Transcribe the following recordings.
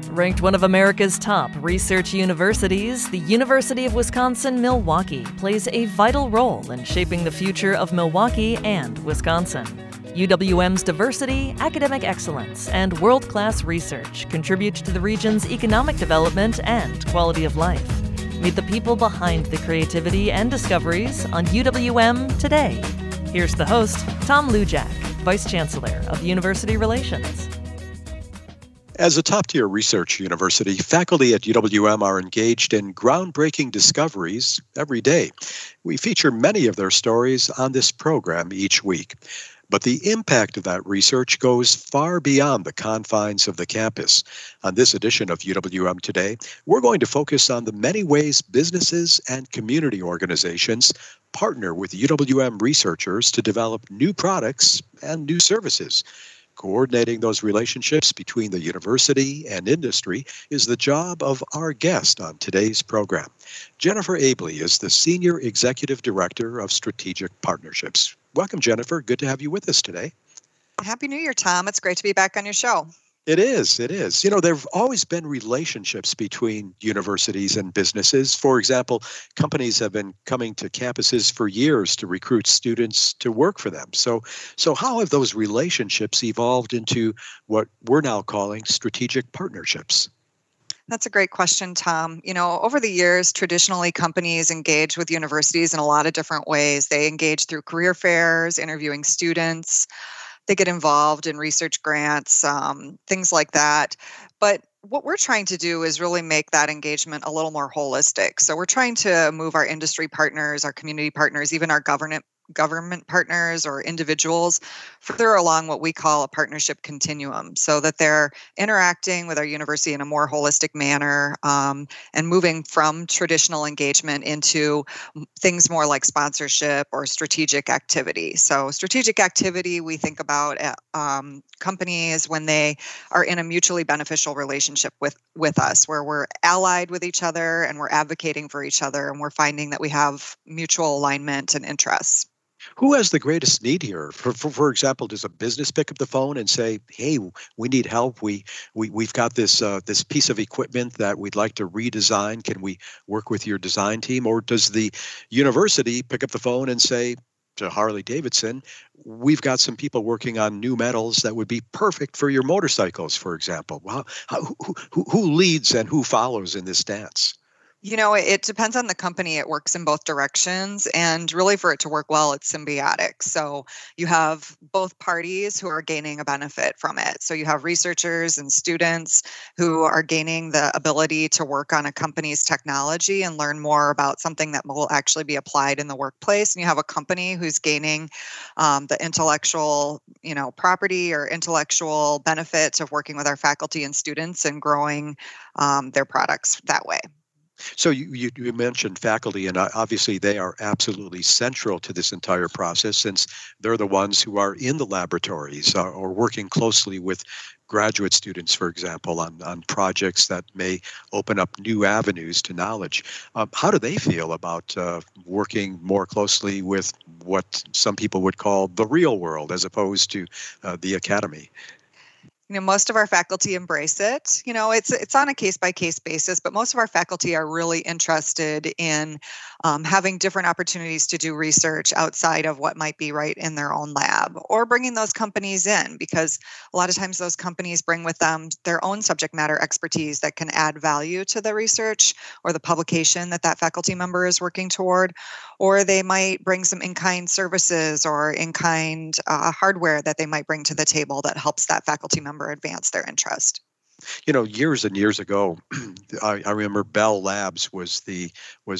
Ranked one of America's top research universities, the University of Wisconsin-Milwaukee plays a vital role in shaping the future of Milwaukee and Wisconsin. UWM's diversity, academic excellence, and world-class research contribute to the region's economic development and quality of life. Meet the people behind the creativity and discoveries on UWM Today. Here's the host, Tom Lujack, Vice Chancellor of University Relations. As a top-tier research university, faculty at UWM are engaged in groundbreaking discoveries every day. We feature many of their stories on this program each week. But the impact of that research goes far beyond the confines of the campus. On this edition of UWM Today, we're going to focus on the many ways businesses and community organizations partner with UWM researchers to develop new products and new services. Coordinating those relationships between the university and industry is the job of our guest on today's program. Jennifer Abley is the Senior Executive Director of Strategic Partnerships. Welcome, Jennifer. Good to have you with us today. Happy New Year, Tom. It's great to be back on your show. It is. You know, there have always been relationships between universities and businesses. For example, companies have been coming to campuses for years to recruit students to work for them. So how have those relationships evolved into what we're now calling strategic partnerships? That's a great question, Tom. You know, over the years, traditionally, companies engage with universities in a lot of different ways. They engage through career fairs, interviewing students. They get involved in research grants, things like that. But what we're trying to do is really make that engagement a little more holistic. So we're trying to move our industry partners, our community partners, even our government partners or individuals further along what we call a partnership continuum, so that they're interacting with our university in a more holistic manner, and moving from traditional engagement into things more like sponsorship or strategic activity. So strategic activity, we think about companies when they are in a mutually beneficial relationship with us, where we're allied with each other and we're advocating for each other, and we're finding that we have mutual alignment and interests. Who has the greatest need here? For example, does a business pick up the phone and say, "Hey, we need help. We've got this piece of equipment that we'd like to redesign. Can we work with your design team?" Or does the university pick up the phone and say to Harley Davidson, "We've got some people working on new metals that would be perfect for your motorcycles," for example? Well, who leads and who follows in this dance? You know, it depends on the company. It works in both directions. And really, for it to work well, it's symbiotic. So you have both parties who are gaining a benefit from it. So you have researchers and students who are gaining the ability to work on a company's technology and learn more about something that will actually be applied in the workplace. And you have a company who's gaining the intellectual, property or intellectual benefits of working with our faculty and students and growing their products that way. So you mentioned faculty, and obviously they are absolutely central to this entire process, since they're the ones who are in the laboratories or working closely with graduate students, for example, on projects that may open up new avenues to knowledge. How do they feel about working more closely with what some people would call the real world as opposed to the academy? Most of our faculty embrace it. It's on a case-by-case basis, but most of our faculty are really interested in having different opportunities to do research outside of what might be right in their own lab, or bringing those companies in, because a lot of times those companies bring with them their own subject matter expertise that can add value to the research or the publication that faculty member is working toward, or they might bring some in-kind services or in-kind hardware that they might bring to the table that helps that faculty member advance their interest. Years and years ago, I remember Bell Labs was the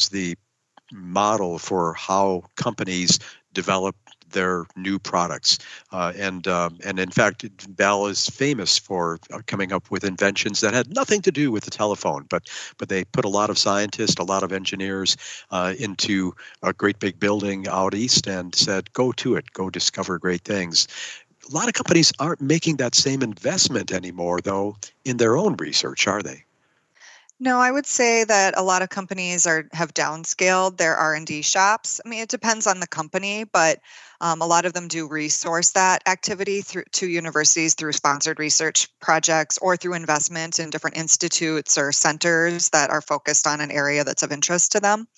model for how companies develop their new products, and in fact, Bell is famous for coming up with inventions that had nothing to do with the telephone, but they put a lot of scientists, a lot of engineers into a great big building out east and said, "Go to it, go discover great things." A lot of companies aren't making that same investment anymore, though, in their own research, are they? No, I would say that a lot of companies have downscaled their R&D shops. I mean, it depends on the company, but a lot of them do resource that activity through to universities through sponsored research projects or through investment in different institutes or centers that are focused on an area that's of interest to them.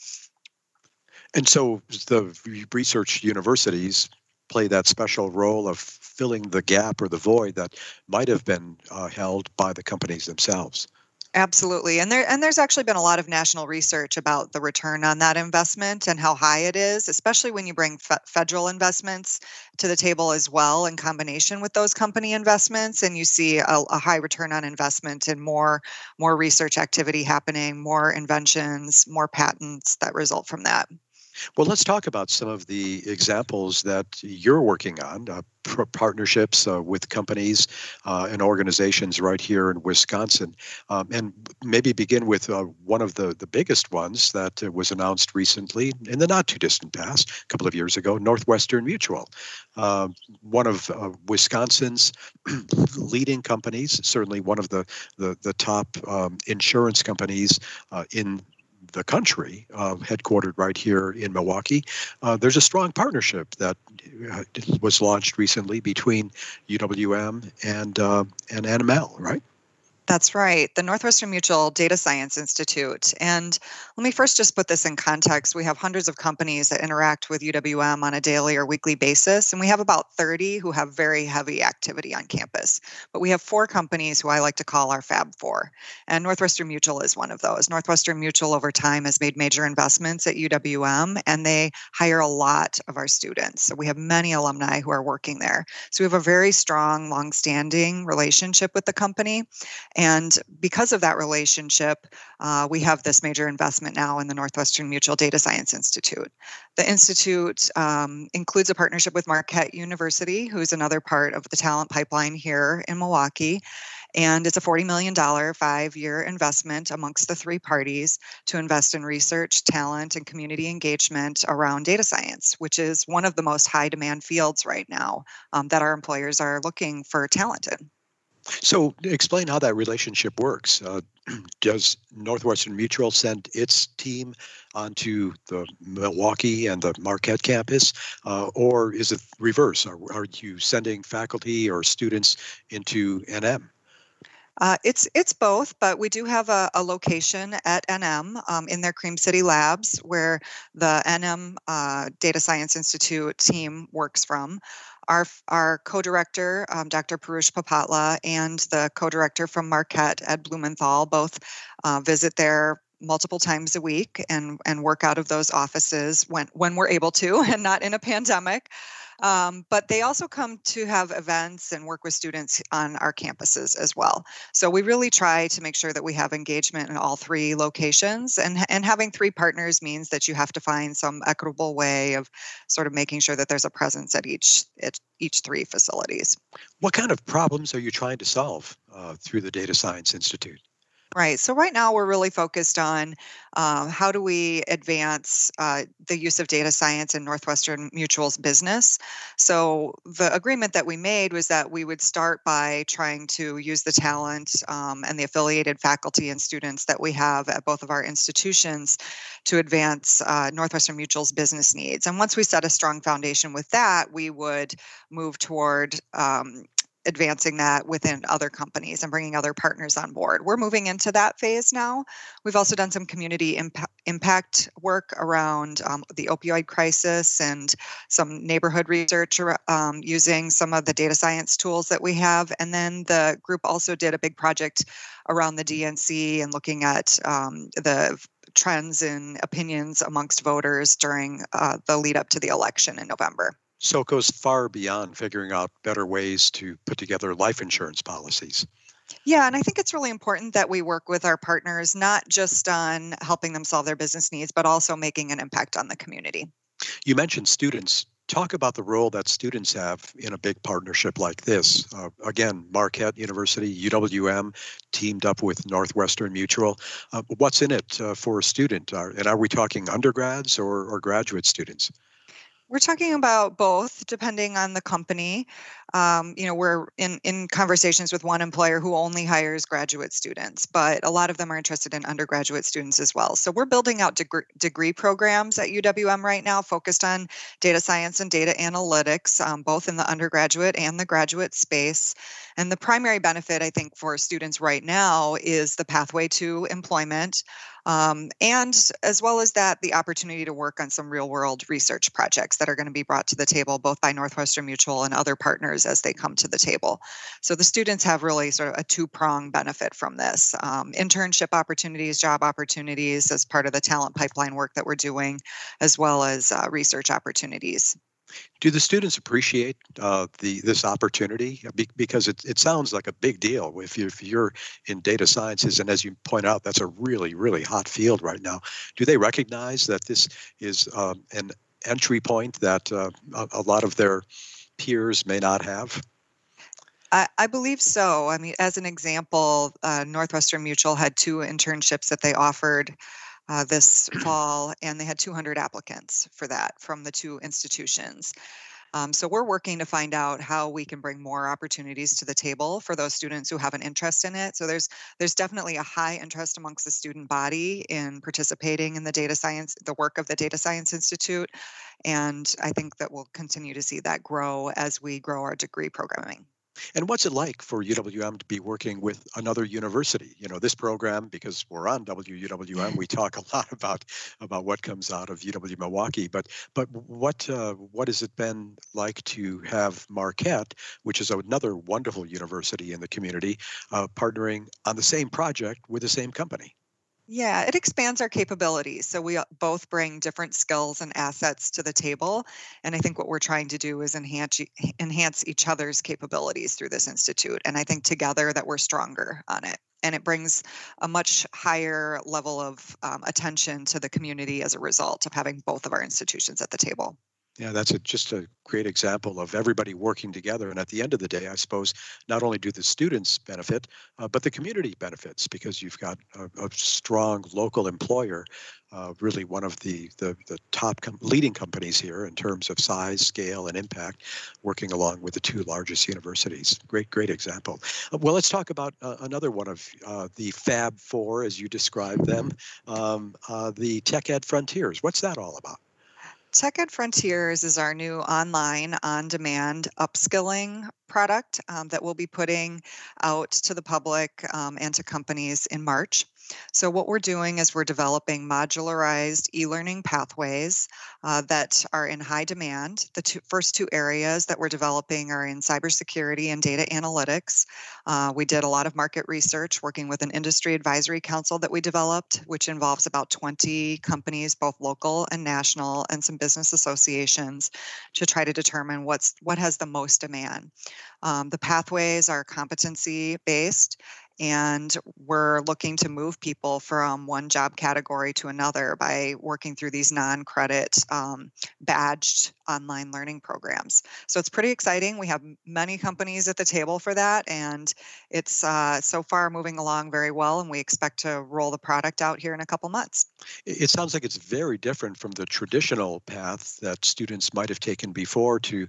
And so the research universities play that special role of filling the gap or the void that might have been held by the companies themselves. Absolutely. And there's actually been a lot of national research about the return on that investment and how high it is, especially when you bring federal investments to the table as well in combination with those company investments, and you see a high return on investment and more research activity happening, more inventions, more patents that result from that. Well, let's talk about some of the examples that you're working on, partnerships with companies and organizations right here in Wisconsin. And maybe begin with one of the biggest ones that was announced recently in the not too distant past, a couple of years ago, Northwestern Mutual, one of Wisconsin's leading companies, certainly one of the top insurance companies in the country, headquartered right here in Milwaukee. There's a strong partnership that was launched recently between UWM and NML, right? That's right, the Northwestern Mutual Data Science Institute. And let me first just put this in context. We have hundreds of companies that interact with UWM on a daily or weekly basis, and we have about 30 who have very heavy activity on campus. But we have 4 companies who I like to call our Fab Four, and Northwestern Mutual is one of those. Northwestern Mutual over time has made major investments at UWM, and they hire a lot of our students. So we have many alumni who are working there. So we have a very strong, long-standing relationship with the company. And because of that relationship, we have this major investment now in the Northwestern Mutual Data Science Institute. The Institute includes a partnership with Marquette University, who's another part of the talent pipeline here in Milwaukee. And it's a $40 million 5-year investment amongst the 3 parties to invest in research, talent, and community engagement around data science, which is one of the most high demand fields right now that our employers are looking for talent in. So explain how that relationship works. Does Northwestern Mutual send its team onto the Milwaukee and the Marquette campus, or is it reverse? Are you sending faculty or students into NM? It's both, but we do have a location at NM in their Cream City labs where the NM Data Science Institute team works from. Our co-director, Dr. Parush Papatla, and the co-director from Marquette, Ed Blumenthal, both visit there multiple times a week and work out of those offices when we're able to and not in a pandemic. But they also come to have events and work with students on our campuses as well. So we really try to make sure that we have engagement in all 3 locations. And having 3 partners means that you have to find some equitable way of sort of making sure that there's a presence at each 3 facilities. What kind of problems are you trying to solve through the Data Science Institute? Right. So right now we're really focused on how do we advance the use of data science in Northwestern Mutual's business. So the agreement that we made was that we would start by trying to use the talent and the affiliated faculty and students that we have at both of our institutions to advance Northwestern Mutual's business needs. And once we set a strong foundation with that, we would move toward advancing that within other companies and bringing other partners on board. We're moving into that phase now. We've also done some community impact work around the opioid crisis and some neighborhood research using some of the data science tools that we have. And then the group also did a big project around the DNC and looking at the trends and opinions amongst voters during the lead up to the election in November. So it goes far beyond figuring out better ways to put together life insurance policies. Yeah, and I think it's really important that we work with our partners, not just on helping them solve their business needs, but also making an impact on the community. You mentioned students. Talk about the role that students have in a big partnership like this. Again, Marquette University, UWM, teamed up with Northwestern Mutual. What's in it for a student? And are we talking undergrads or graduate students? We're talking about both, depending on the company. We're in conversations with one employer who only hires graduate students, but a lot of them are interested in undergraduate students as well. So we're building out degree programs at UWM right now, focused on data science and data analytics, both in the undergraduate and the graduate space. And the primary benefit, I think, for students right now is the pathway to employment. And as well as that, the opportunity to work on some real world research projects that are going to be brought to the table both by Northwestern Mutual and other partners as they come to the table. So the students have really sort of a two-pronged benefit from this. Internship opportunities, job opportunities as part of the talent pipeline work that we're doing, as well as research opportunities. Do the students appreciate this opportunity? Because it sounds like a big deal if you're in data sciences, and as you point out, that's a really, really hot field right now. Do they recognize that this is an entry point that a lot of their peers may not have? I believe so. I mean, as an example, Northwestern Mutual had 2 internships that they offered this fall, and they had 200 applicants for that from the 2 institutions. So we're working to find out how we can bring more opportunities to the table for those students who have an interest in it. So there's definitely a high interest amongst the student body in participating in the work of the Data Science Institute. And I think that we'll continue to see that grow as we grow our degree programming. And what's it like for UWM to be working with another university? This program, because we're on WUWM, we talk a lot about what comes out of UW Milwaukee. But what has it been like to have Marquette, which is another wonderful university in the community, partnering on the same project with the same company? Yeah, it expands our capabilities. So we both bring different skills and assets to the table. And I think what we're trying to do is enhance each other's capabilities through this institute. And I think together that we're stronger on it. And it brings a much higher level of attention to the community as a result of having both of our institutions at the table. Yeah, that's just a great example of everybody working together. And at the end of the day, I suppose not only do the students benefit, but the community benefits because you've got a strong local employer, really one of the top leading companies here in terms of size, scale, and impact, working along with the 2 largest universities. Great example. Well, let's talk about another one of the Fab Four, as you described them, the Tech Ed Frontiers. What's that all about? Tech Ed Frontiers is our new online, on-demand upskilling product that we'll be putting out to the public and to companies in March. So what we're doing is we're developing modularized e-learning pathways that are in high demand. The first 2 areas that we're developing are in cybersecurity and data analytics. We did a lot of market research working with an industry advisory council that we developed, which involves about 20 companies, both local and national, and some business associations to try to determine what has the most demand. The pathways are competency-based, and we're looking to move people from one job category to another by working through these non-credit badged online learning programs. So it's pretty exciting. We have many companies at the table for that, and it's so far moving along very well, and we expect to roll the product out here in a couple months. It sounds like it's very different from the traditional path that students might have taken before to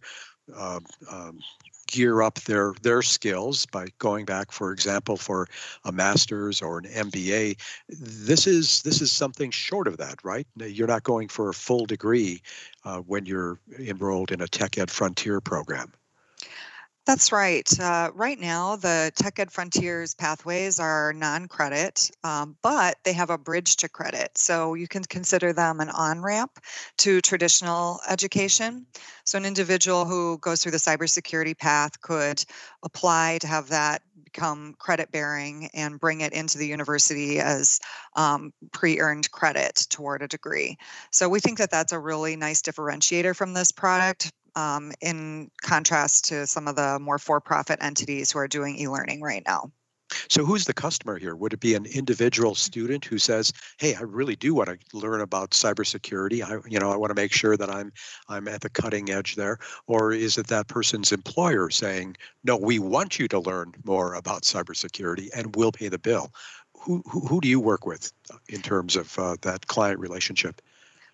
gear up their skills by going back, for example, for a master's or an MBA. This is something short of that, right? You're not going for a full degree when you're enrolled in a Tech Ed Frontier program. That's right. Right now, the Tech Ed Frontiers pathways are non-credit, but they have a bridge to credit. So you can consider them an on-ramp to traditional education. So an individual who goes through the cybersecurity path could apply to have that become credit-bearing and bring it into the university as pre-earned credit toward a degree. So we think that that's a really nice differentiator from this product. In contrast to some of the more for-profit entities who are doing e-learning right now. So who's the customer here? Would it be an individual student who says, "Hey, I really do want to learn about cybersecurity. I want to make sure that I'm at the cutting edge there," or is it that person's employer saying, "No, we want you to learn more about cybersecurity, and we'll pay the bill"? Who do you work with in terms of that client relationship?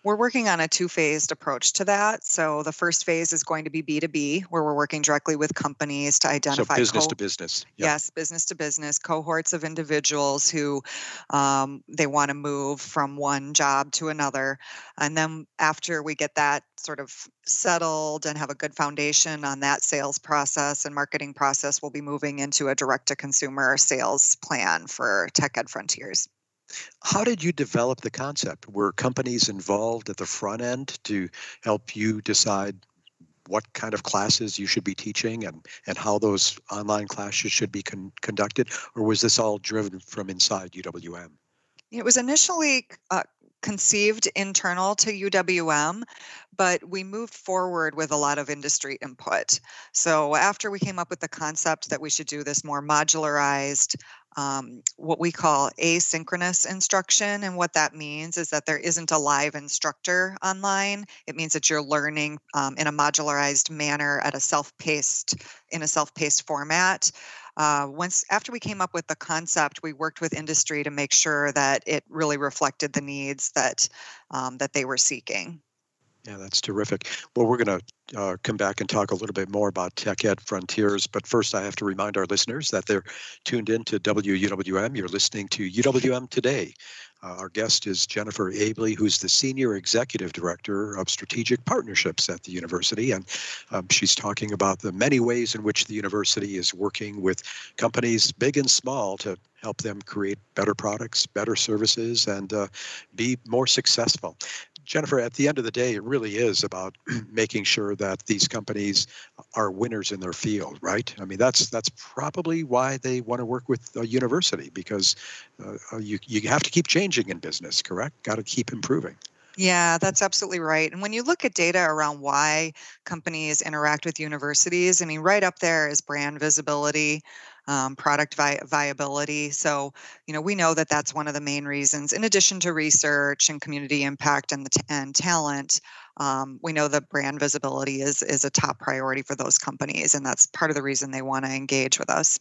We're working on a two-phased approach to that. So the first phase is going to be B2B, where we're working directly with companies to identify So business to business. Yeah. Yes, business to business, cohorts of individuals who they want to move from one job to another. And then after we get that sort of settled and have a good foundation on that sales process and marketing process, we'll be moving into a direct-to-consumer sales plan for Tech Ed Frontiers. How did you develop the concept? Were companies involved at the front end to help you decide what kind of classes you should be teaching and how those online classes should be conducted? Or was this all driven from inside UWM? It was initially conceived internal to UWM, but we moved forward with a lot of industry input. So after we came up with the concept that we should do this more modularized, what we call asynchronous instruction. And what that means is that there isn't a live instructor online. It means that you're learning in a modularized manner at a self-paced format. After we came up with the concept, we worked with industry to make sure that it really reflected the needs that they were seeking. Yeah, that's terrific. Well, we're going to come back and talk a little bit more about Tech Ed Frontiers. But first, I have to remind our listeners that they're tuned in to WUWM. You're listening to UWM Today. Our guest is Jennifer Abley, who's the Senior Executive Director of Strategic Partnerships at the university. And she's talking about the many ways in which the university is working with companies, big and small, to help them create better products, better services, and be more successful. Jennifer, at the end of the day, it really is about making sure that these companies are winners in their field, right? I mean, that's probably why they want to work with a university, because you have to keep changing in business, correct? Got to keep improving. Yeah, that's absolutely right. And when you look at data around why companies interact with universities, I mean, right up there is brand visibility, product viability. So, we know that that's one of the main reasons, in addition to research and community impact and talent. We know that brand visibility is a top priority for those companies, and that's part of the reason they want to engage with us.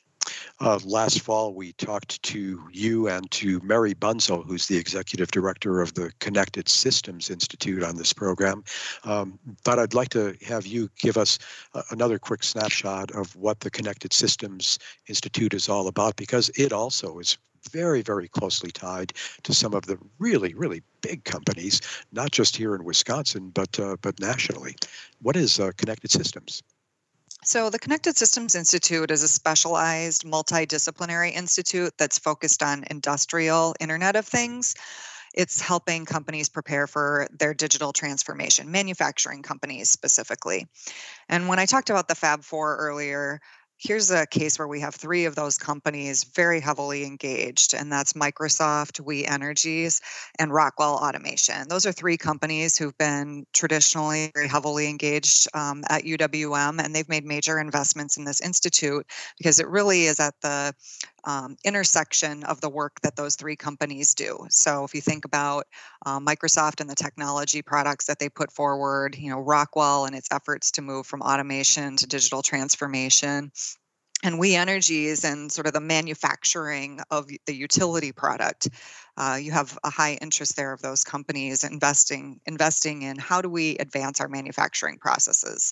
Last fall, we talked to you and to Mary Bunzel, who's the executive director of the Connected Systems Institute, on this program. But I'd like to have you give us another quick snapshot of what the Connected Systems Institute is all about, because it also is very, very closely tied to some of the really, really big companies, not just here in Wisconsin, but nationally. What is Connected Systems? So the Connected Systems Institute is a specialized multidisciplinary institute that's focused on industrial Internet of Things. It's helping companies prepare for their digital transformation, manufacturing companies specifically. And when I talked about the Fab Four earlier, here's a case where we have three of those companies very heavily engaged, and that's Microsoft, We Energies, and Rockwell Automation. Those are three companies who've been traditionally very heavily engaged at UWM, and they've made major investments in this institute because it really is at the intersection of the work that those three companies do. So if you think about Microsoft and the technology products that they put forward, Rockwell and its efforts to move from automation to digital transformation, and We Energies and sort of the manufacturing of the utility product, you have a high interest there of those companies investing in how do we advance our manufacturing processes.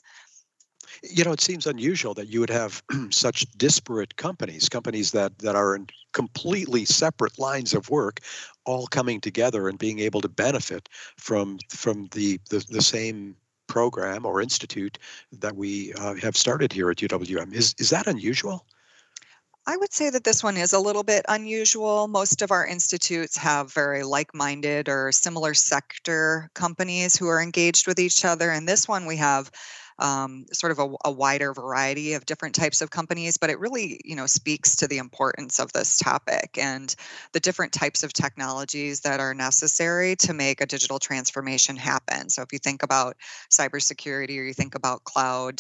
It seems unusual that you would have such disparate companies that are in completely separate lines of work, all coming together and being able to benefit from the same program or institute that we have started here at UWM. Is that unusual? I would say that this one is a little bit unusual. Most of our institutes have very like-minded or similar sector companies who are engaged with each other. And this one we have sort of a wider variety of different types of companies, but it really, speaks to the importance of this topic and the different types of technologies that are necessary to make a digital transformation happen. So if you think about cybersecurity, or you think about cloud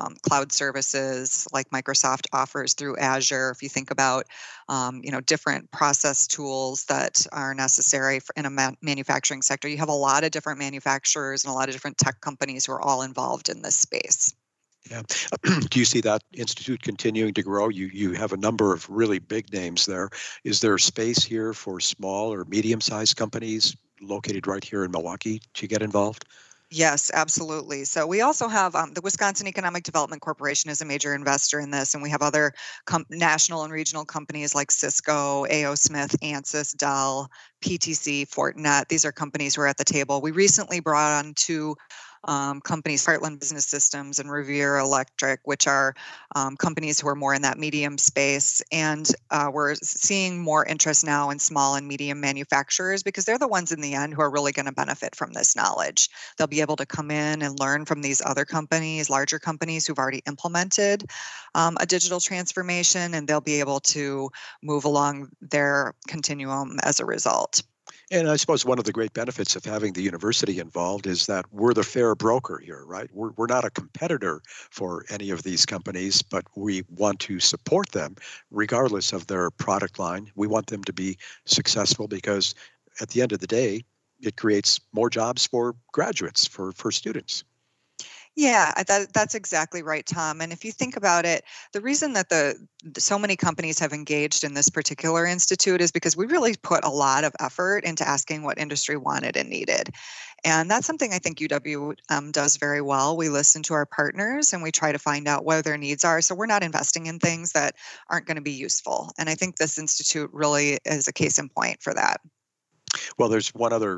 services like Microsoft offers through Azure, if you think about, different process tools that are necessary in a manufacturing sector, you have a lot of different manufacturers and a lot of different tech companies who are all involved in this space. Yeah. Do you see that institute continuing to grow? You have a number of really big names there. Is there space here for small or medium-sized companies located right here in Milwaukee to get involved? Yes, absolutely. So we also have the Wisconsin Economic Development Corporation is a major investor in this, and we have other national and regional companies like Cisco, A.O. Smith, Ansys, Dell, PTC, Fortinet. These are companies who are at the table. We recently brought on two companies, Heartland Business Systems and Revere Electric, which are companies who are more in that medium space. And we're seeing more interest now in small and medium manufacturers because they're the ones in the end who are really going to benefit from this knowledge. They'll be able to come in and learn from these other companies, larger companies who've already implemented a digital transformation, and they'll be able to move along their continuum as a result. And I suppose one of the great benefits of having the university involved is that we're the fair broker here, right? We're not a competitor for any of these companies, but we want to support them regardless of their product line. We want them to be successful because at the end of the day, it creates more jobs for graduates, for students. Yeah, that's exactly right, Tom. And if you think about it, the reason that so many companies have engaged in this particular institute is because we really put a lot of effort into asking what industry wanted and needed. And that's something I think UW does very well. We listen to our partners and we try to find out what their needs are. So we're not investing in things that aren't going to be useful. And I think this institute really is a case in point for that. Well, there's one other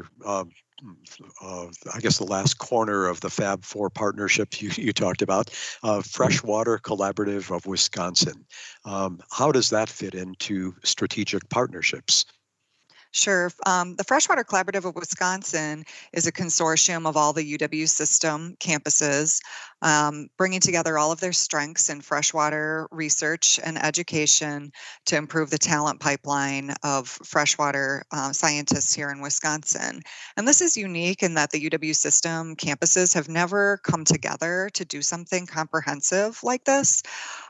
I guess the last corner of the Fab Four partnership you talked about, Freshwater Collaborative of Wisconsin. How does that fit into strategic partnerships? Sure. The Freshwater Collaborative of Wisconsin is a consortium of all the UW system campuses, bringing together all of their strengths in freshwater research and education to improve the talent pipeline of freshwater scientists here in Wisconsin. And this is unique in that the UW system campuses have never come together to do something comprehensive like this.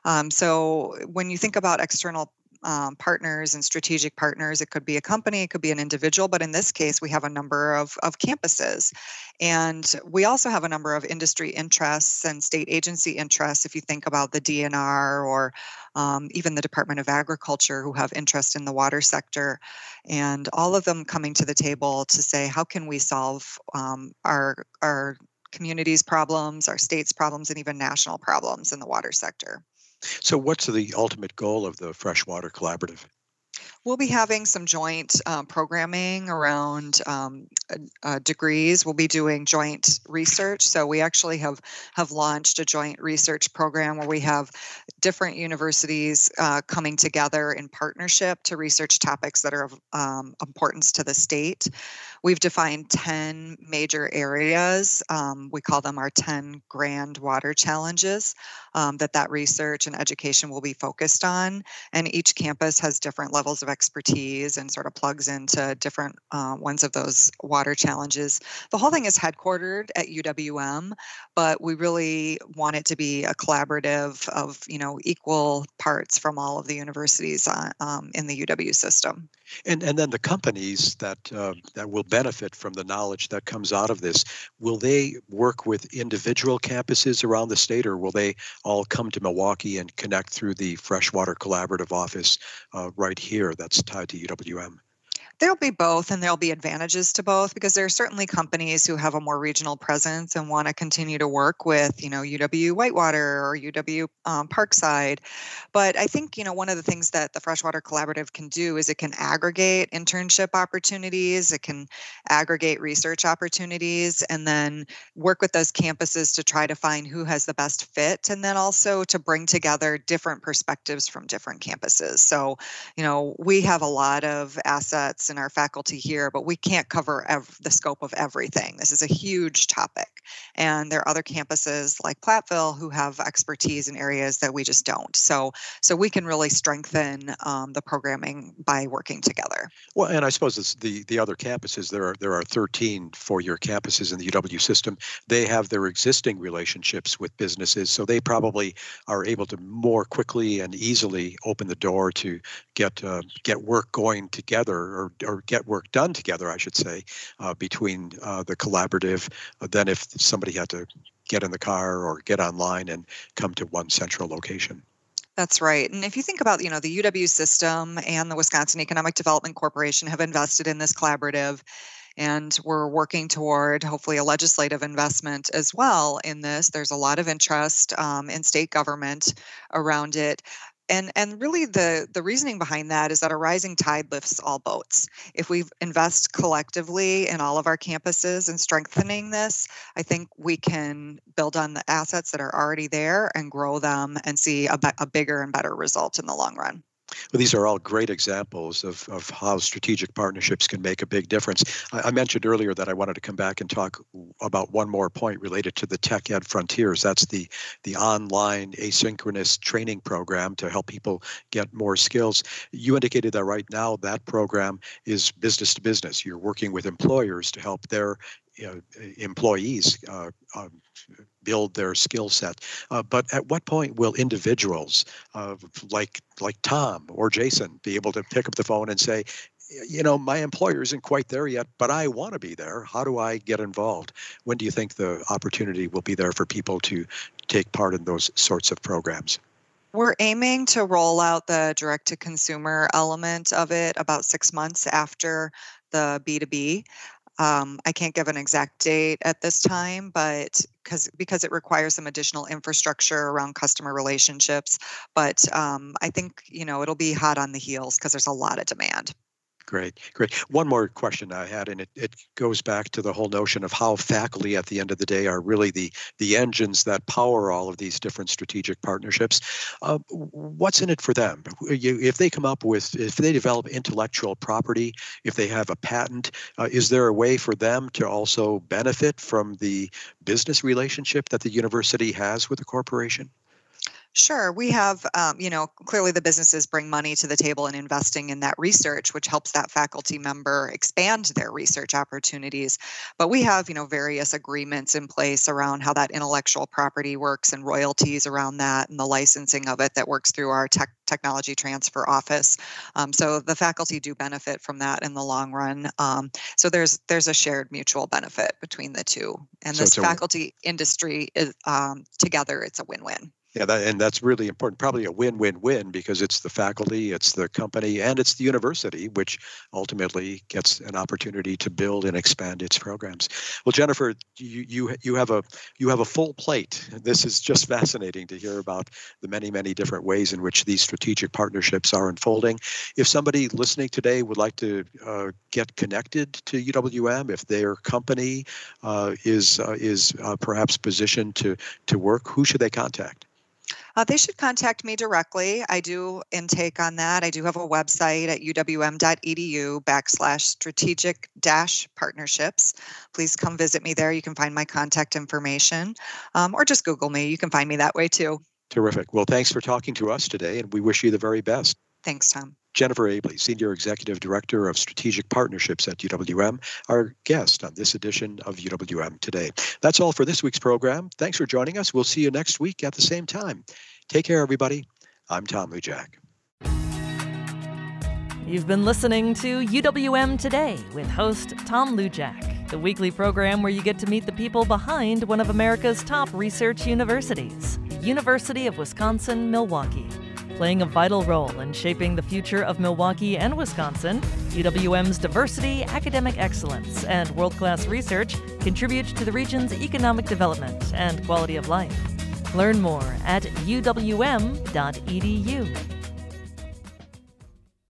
So when you think about external partners and strategic partners. It could be a company, it could be an individual, but in this case, we have a number of campuses. And we also have a number of industry interests and state agency interests, if you think about the DNR or even the Department of Agriculture, who have interest in the water sector, and all of them coming to the table to say, how can we solve our community's problems, our state's problems, and even national problems in the water sector. So what's the ultimate goal of the Freshwater Collaborative? We'll be having some joint programming around degrees. We'll be doing joint research. So we actually have launched a joint research program where we have different universities coming together in partnership to research topics that are of importance to the state. We've defined 10 major areas. We call them our 10 grand water challenges that research and education will be focused on. And each campus has different levels of expertise and sort of plugs into different ones of those water challenges. The whole thing is headquartered at UWM, but we really want it to be a collaborative of, equal parts from all of the universities in the UW system. And then the companies that will benefit from the knowledge that comes out of this, will they work with individual campuses around the state, or will they all come to Milwaukee and connect through the Freshwater Collaborative office right here that's tied to UWM? There'll be both, and there'll be advantages to both, because there are certainly companies who have a more regional presence and want to continue to work with, UW Whitewater or UW Parkside. But I think, one of the things that the Freshwater Collaborative can do is it can aggregate internship opportunities, it can aggregate research opportunities, and then work with those campuses to try to find who has the best fit, and then also to bring together different perspectives from different campuses. So, we have a lot of assets in our faculty here, but we can't cover the scope of everything. This is a huge topic. And there are other campuses like Platteville who have expertise in areas that we just don't. So we can really strengthen the programming by working together. Well, and I suppose it's the other campuses. There are 13 four-year campuses in the UW system. They have their existing relationships with businesses, so they probably are able to more quickly and easily open the door to get work going together, or get work done together, I should say, between the collaborative than if somebody had to get in the car or get online and come to one central location. That's right. And if you think about, the UW system and the Wisconsin Economic Development Corporation have invested in this collaborative, And we're working toward hopefully a legislative investment as well in this. There's a lot of interest in state government around it. And really the reasoning behind that is that a rising tide lifts all boats. If we invest collectively in all of our campuses and strengthening this, I think we can build on the assets that are already there and grow them and see a bigger and better result in the long run. Well, these are all great examples of how strategic partnerships can make a big difference. I mentioned earlier that I wanted to come back and talk about one more point related to the Tech Ed Frontiers. That's the online asynchronous training program to help people get more skills. You indicated that right now that program is business to business. You're working with employers to help their employees build their skill set. But at what point will individuals like Tom or Jason be able to pick up the phone and say, my employer isn't quite there yet, but I want to be there. How do I get involved? When do you think the opportunity will be there for people to take part in those sorts of programs? We're aiming to roll out the direct-to-consumer element of it about 6 months after the B2B. I can't give an exact date at this time, but because it requires some additional infrastructure around customer relationships. But I think, it'll be hot on the heels because there's a lot of demand. Great. One more question I had, and it goes back to the whole notion of how faculty at the end of the day are really the engines that power all of these different strategic partnerships. What's in it for them? If they develop intellectual property, if they have a patent, is there a way for them to also benefit from the business relationship that the university has with the corporation? Sure. We have, clearly the businesses bring money to the table in investing in that research, which helps that faculty member expand their research opportunities. But we have, various agreements in place around how that intellectual property works and royalties around that and the licensing of it that works through our technology transfer office. So the faculty do benefit from that in the long run. So there's a shared mutual benefit between the two. And so this faculty industry is together, it's a win-win. Yeah, that's really important. Probably a win-win-win because it's the faculty, it's the company, and it's the university, which ultimately gets an opportunity to build and expand its programs. Well, Jennifer, you have a full plate. This is just fascinating to hear about the many different ways in which these strategic partnerships are unfolding. If somebody listening today would like to get connected to UWM, if their company is perhaps positioned to work, who should they contact? They should contact me directly. I do intake on that. I do have a website at uwm.edu/strategic-partnerships. Please come visit me there. You can find my contact information or just Google me. You can find me that way too. Terrific. Well, thanks for talking to us today, and we wish you the very best. Thanks, Tom. Jennifer Abley, Senior Executive Director of Strategic Partnerships at UWM, our guest on this edition of UWM Today. That's all for this week's program. Thanks for joining us. We'll see you next week at the same time. Take care, everybody. I'm Tom Lujack. You've been listening to UWM Today with host Tom Lujack, the weekly program where you get to meet the people behind one of America's top research universities, the University of Wisconsin-Milwaukee. Playing a vital role in shaping the future of Milwaukee and Wisconsin, UWM's diversity, academic excellence, and world-class research contribute to the region's economic development and quality of life. Learn more at uwm.edu.